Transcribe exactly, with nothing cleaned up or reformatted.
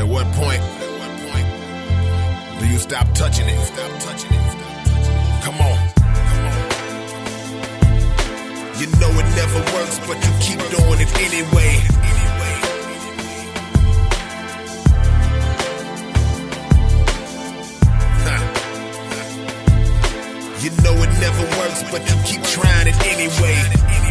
what point do you stop touching it? Stop touching it. Come on. Come on. You know it never works, but you keep doing it anyway. Huh. You know it never works, but you keep trying it anyway.